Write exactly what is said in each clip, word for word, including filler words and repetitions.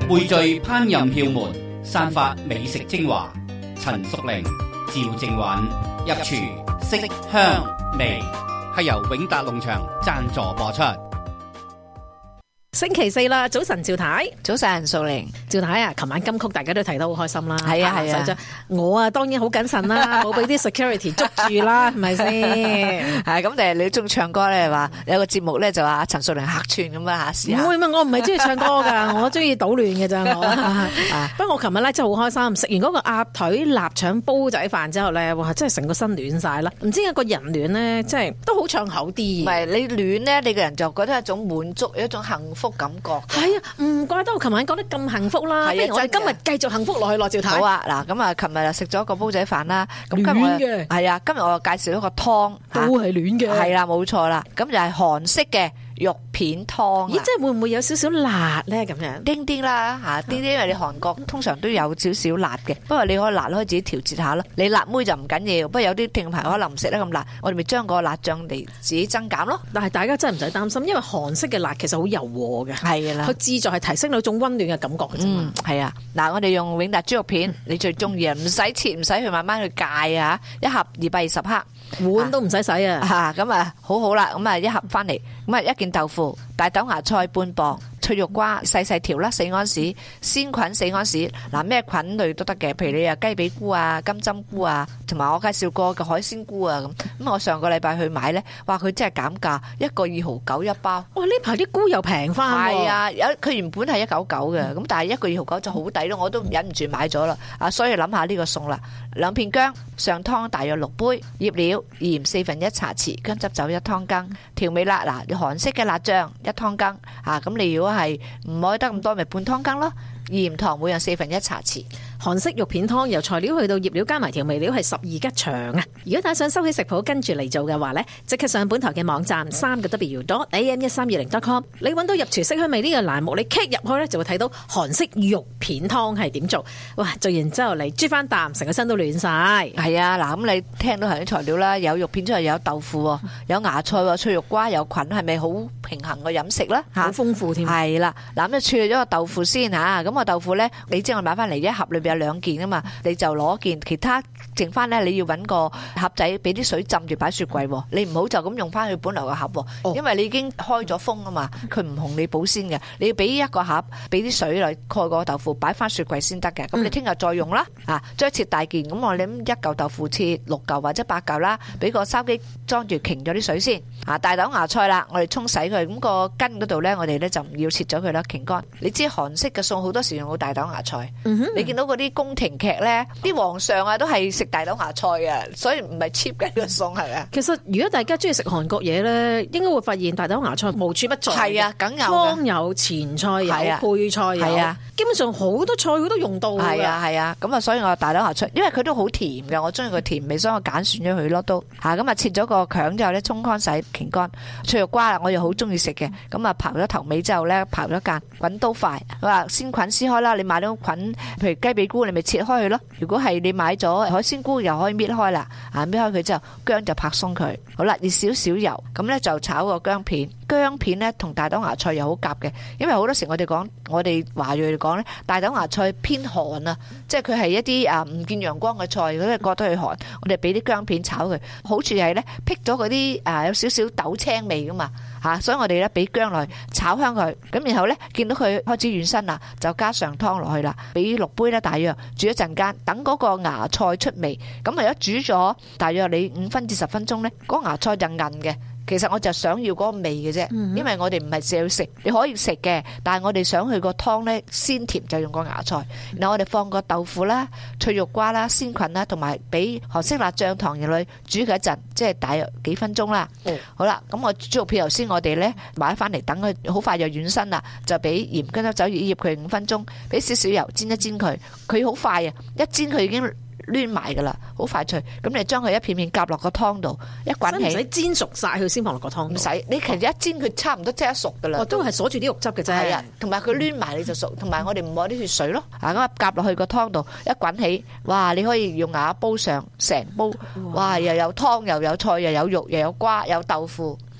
匯聚烹飪竅門，散發美食精華。陳淑玲、趙正韻入廚色香味，係由永達農場贊助播出。 星期四啦，早晨趙太， 早晨淑玲， 趙太啊，琴晚金曲大家都睇得好開心啦， 係啊係啊， 我啊當然好謹慎啦，冇俾啲 security 捉住啦，係咪先？ 係咁，但係你中意唱歌咧，話有個節目咧就話陳淑玲客串咁啊嚇，試下。 唔會，我唔係中意唱歌噶，我中意搗亂嘅咋我。不過我琴日咧真係好開心，食完嗰個鴨腿臘腸煲仔飯之後咧，哇！真係成個身暖晒啦，唔知一個人暖咧，真係都好暢口啲。 唔係你暖咧，你個人就覺得一種滿足，一種幸福感覺。 係啊，唔怪得我琴晚講得咁幸福啦。不如我哋今日繼續幸福落去，羅趙太。 好啊，嗱咁啊，琴日食咗個煲仔飯啦，咁暖今日嘅係啊，今日我介紹一個湯， 都係暖嘅。 係啦，冇錯啦，咁就係韓式嘅肉片湯。 咦，即係會唔會有少少辣咧？咁樣丁啲啦嚇，丁啲，因為你韓國通常都有少少辣嘅，不過你可以辣可以自己調節下咯。你辣妹就唔緊要，不過有啲聽眾朋友可能唔食得咁辣，我哋咪將個辣醬嚟自己增減咯。 但係大家真係唔使擔心，因為韓式嘅辣其實好柔和嘅， 係啦， 佢志在係提升到一種溫暖嘅感覺嘅啫嘛。 係啊，嗱，我哋用永達豬肉片，你最中意啊，唔使切，唔使去慢慢去戒啊，一盒二百二十克， 碗都唔使洗啊。 嚇咁啊，好好啦，咁啊一盒翻嚟，咁啊一件豆腐，大豆芽菜半磅。脆肉瓜細細條啦，四安士，鮮菌四安士，嗱咩菌類都得嘅，譬如你啊雞髀菇啊、金針菇啊，同埋我介紹過嘅海鮮菇啊咁。咁我上個禮拜去買咧，哇佢真係減價，一個二毫九一包。 哇！呢排啲菇又平翻。 係啊，有佢原本係一九九嘅，咁但係一個二毫九就好抵咯，我都忍唔住買咗啦。啊，所以諗下呢個餸啦，兩片薑上湯大約六杯，醃料鹽四分一茶匙，薑汁酒一湯羹，調味辣嗱，韓式嘅辣醬一湯羹啊，咁你如果係唔可以得咁多，咪半湯羹咯。鹽糖每樣四分一茶匙。 韓式肉片湯由材料去到醃料加埋調味料係十二吉祥啊！如果打想收起食譜跟住嚟做嘅話呢，即刻上本台嘅網站三個 W dot A M 一三二零 dot com， 你揾到入廚色香味呢個欄目，你 click 入去呢就會睇到韓式肉片湯係點做。哇！做完之後嚟啜翻啖，成個身都暖晒。 係啊，嗱咁你聽到係啲材料啦，有肉片之後有豆腐，有芽菜、脆肉瓜、有菌，係咪好平衡個飲食啦？ 好豐富添。 係啦，嗱咁就處理咗個豆腐先嚇，咁個豆腐呢，你知我買翻嚟一盒裏邊有兩件啊嘛，你就攞件，其他剩翻呢，你要揾個盒仔俾啲水浸住擺雪櫃，你唔好就咁用翻佢本來個盒，哦、因為你已經開咗封啊嘛，佢唔同你保鮮嘅，你要俾一個盒，俾啲水嚟蓋個豆腐，擺翻雪櫃先得嘅。咁你聽日再用啦，啊，將切大件，咁我諗一嚿豆腐切六嚿或者八嚿啦，俾個筲箕裝住擎咗啲水先，啊，大豆芽菜啦，我哋沖洗佢，咁、個根嗰度呢，我哋呢就唔要切咗佢啦，擎乾。你知韓式嘅餸好多時用到大豆芽菜，嗯、你見到嗰啲宮廷劇咧，啲皇上啊都係食大豆芽菜嘅，所以唔係 cheap 嘅呢個餸係咪啊？ 其實如果大家中意食韓國嘢咧，應該會發現大豆芽菜無處不在。 係啊，梗有湯有前菜有、啊、配菜有，係啊，基本上好多菜佢都用到㗎。係啊係啊，咁啊所以我大豆芽菜，因為佢都好甜嘅，我中意個甜味，所以我揀選咗佢咯都嚇。咁啊切咗個薑之後咧，沖乾洗擎乾，脆肉瓜我又好中意食嘅，咁啊刨咗頭尾之後咧，刨咗間滾刀塊，佢話鮮菌撕開啦，你買到菌，譬如雞髀菇你咪切開佢咯。如果係你買咗海鮮菇，又可以搣開啦，啊搣開佢之後，薑就拍鬆佢，好啦，熱少少油，咁咧就炒個薑片。薑片咧同大豆芽菜又好夾嘅，因為好多時我哋講，我哋華裔嚟講咧，大豆芽菜偏寒啊，即係佢係一啲啊唔見陽光嘅菜，佢都覺得佢寒，我哋俾啲薑片炒佢，好處係咧辟咗嗰啲啊有少少豆青味噶嘛嚇，所以我哋咧俾薑落去炒香佢，咁然後咧見到佢開始軟身啦，就加上湯落去啦，俾六杯咧大約煮一陣間，等嗰個芽菜出味，咁如果煮咗大約你五分至十分鐘咧，嗰個芽菜就韌嘅。其實我就想要嗰個味嘅啫，因為我哋唔係淨要食，你可以食嘅，但係我哋想去個湯咧鮮甜就用個芽菜，然後我哋放個豆腐啦、脆肉瓜啦、鮮菌啦，同埋俾韓式辣醬糖入去煮佢一陣，即係大約幾分鐘啦。嗯、好啦，咁我豬肉片頭先我哋咧買翻嚟，等佢好快就軟身啦，就俾鹽跟咗酒醃醃佢五分鐘，俾少少油煎一煎佢，佢好快啊，一煎佢已經攣埋噶啦，好快脆。咁你將佢一片片夾落個湯度，一滾起。唔使煎熟晒佢先放落個湯。唔使，你其實一煎佢差唔多即刻熟噶啦。我都係鎖住啲肉汁嘅啫。係啊，同埋佢攣埋你就熟，同埋我哋唔愛啲血水咯。啊咁啊夾落去個湯度，一滾起，哇！你可以用瓦煲上成煲，哇！又有湯又有菜又有肉又有瓜又有豆腐。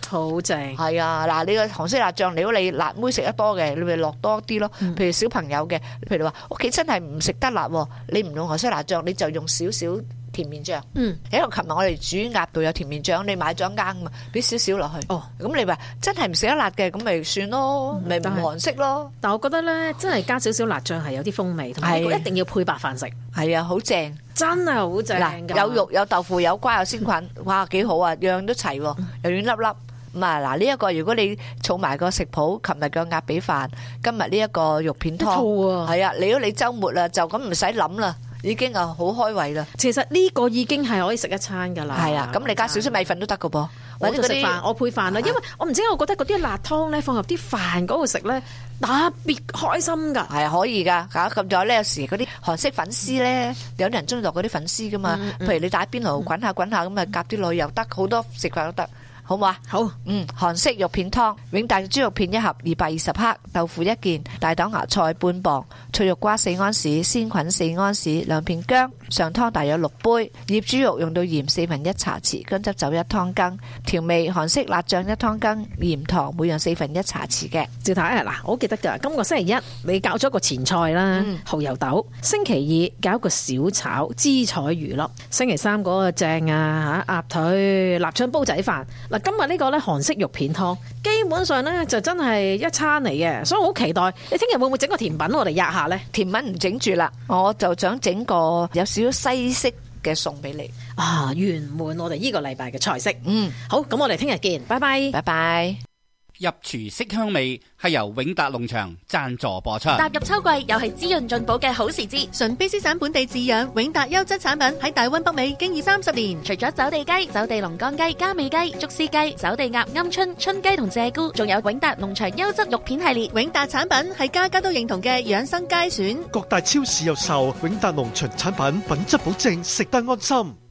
好正。 係啊，嗱，你個韓式辣醬，如果你辣妹食得多嘅，你咪落多啲咯。 嗯譬如小朋友嘅，譬如話屋企真係唔食得辣，你唔用韓式辣醬，你就用少少甜麵醬。 嗯， 因為琴日我哋煮鴨度有甜麵醬，你買咗一羹嘛，俾少少落去。 哦， 咁你話真係唔食得辣嘅，咁咪算咯，咪唔但係韓式咯。 但我覺得咧，真係加少少辣醬係有啲風味，同埋呢個係一定要配白飯食， 係啊，好正。 真係好正嗱， 㗎。 有肉有豆腐有瓜有鮮菌，哇，幾好啊，樣樣都齊喎，又軟粒粒。咁啊，嗱，呢一個如果你儲埋個食譜，琴日嘅鴨髀飯，今日呢一個肉片一套湯， 啊。 係啊，如果你週末啦，就咁唔使諗啦，已經啊好開胃啦。 其實呢個已經係可以食一餐㗎啦。 係啊，咁你加少少米粉都得㗎噃， 我就食嗰啲飯，我配飯啦，因為我唔知，我覺得嗰啲辣湯咧放入啲飯嗰度食咧，特別開心㗎。 係可以㗎嚇，咁仲有咧，有時嗰啲韓式粉絲咧，有啲人中意落嗰啲粉絲㗎嘛，譬如你打邊爐滾下滾下咁啊，夾啲落去又得，好多食法都得。好唔好啊？ 好， 嗯，韓式肉片湯，永大豬肉片一盒，二百二十克，豆腐一件，大豆芽菜半磅，脆肉瓜四安士，鮮菌四安士，兩片薑，上湯大約六杯，醃豬肉用到鹽四分一茶匙，薑汁酒一湯羹，調味韓式辣醬一湯羹，鹽糖每樣四分一茶匙嘅。 趙太啊，嗱，我好記得㗎，今個星期一你搞咗個前菜啦， 嗯蠔油豆；星期二搞個小炒芝彩魚粒；星期三嗰個正啊嚇鴨腿臘腸煲仔飯。嗱，今日呢個咧韓式肉片湯，基本上咧就真係一餐嚟嘅，所以我好期待。你聽日會唔會整個甜品我哋吔下咧？ 甜品唔整住啦，我就想整個有少少西式嘅餸俾你。 啊，圓滿我哋呢個禮拜嘅菜式。 嗯， 好，咁我哋聽日見，拜拜。 拜拜。 入廚色香味係由永達農場贊助播出。 踏入秋季，又係滋潤進補嘅好時節。 純卑詩省本地飼養永達優質產品喺大灣北美經已三十年。 除咗走地雞、走地龍乾雞、加美雞、竹絲雞、走地鴨、鵪鶉、春雞同鷓鴣，仲有永達農場優質肉片系列。 永達產品係家家都認同嘅養生佳選。 各大超市有售，永達農場產品品質保證，食得安心。